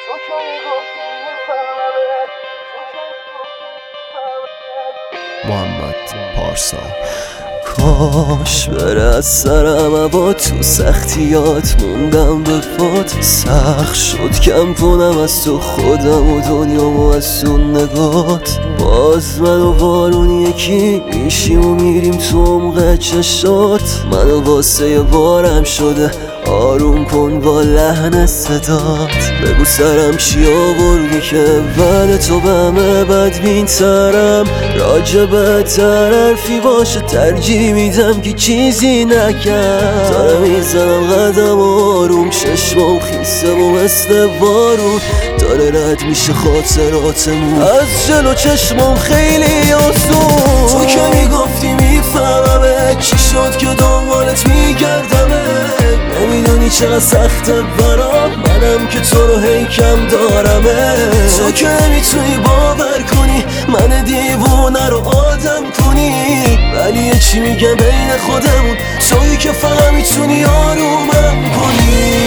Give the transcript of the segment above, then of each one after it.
محمد پارسا. کاش بره از سرم با تو سختیات موندم به پات. سخت شد کم کنم از تو خودم و دنیامو از تو نگات. باز من و بارون یکی میشیم و میریم تو عمق چشات. منو واسه بارم شده آروم کن با لحن صدات. بگو سرم چی آوردی که من تو به همه بدبین ترم. راجبت حرفی باشه ترجیح میدم که چیزی نکرد. داره میزنم قدم آروم چشمام خیسه و مثل بارون. داره رد میشه خاطراتمون از جلو چشمام خیلی آسون. تو که میگفتی میفهممه چی شد که دنبالت میگردمه. نمیدونی چقدر سخته برام منم که تو رو هی کم دارمه. تو که نمیتونی باور کنی من دیوونه رو آدم کنی. ولی یه چی میگم بین خودمون تویی که فقط میتونی آرومم کنی.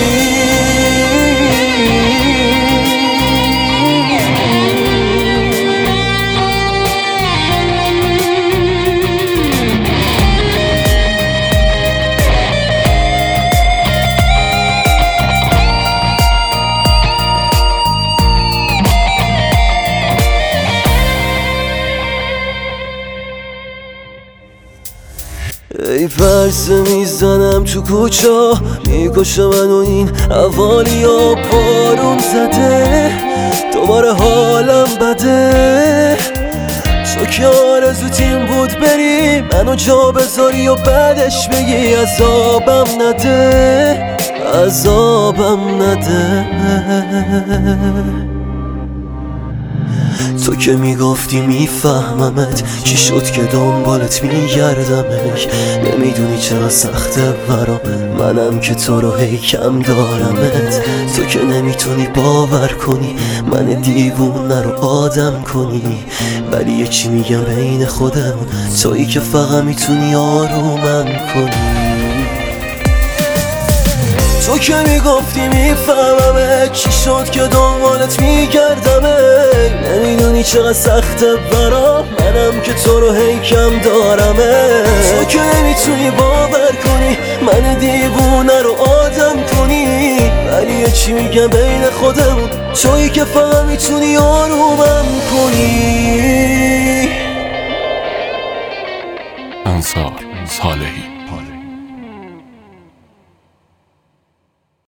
ای فرسه میزنم تو کوچه میکشه منو این حوالیا. بارون زده دوباره حالم بده. تو که آرزوتیم بود بری منو جا بذاری و بعدش بگی عذابم نده عذابم نده. تو که میگفتی میفهممت چی شد که دنبالت میگردم. نمیدونی چرا سخته برام منم که تو رو هی کم دارمت. تو که نمیتونی باور کنی من دیوونه رو آدم کنی. ولی یه چی میگم بین خودمون تویی که فقط میتونی آرومم کنی. تو که میگفتی میفهممه چی شد که دنبالت میگردمه. نمیدونی چقدر سخته برام منم که تو رو هی کم دارمه. تو که نمیتونی باور کنی من دیوونه رو آدم کنی. ولی یه چی میگم بین خودمون تویی که فقط میتونی آرومم کنی. انصار صالحی.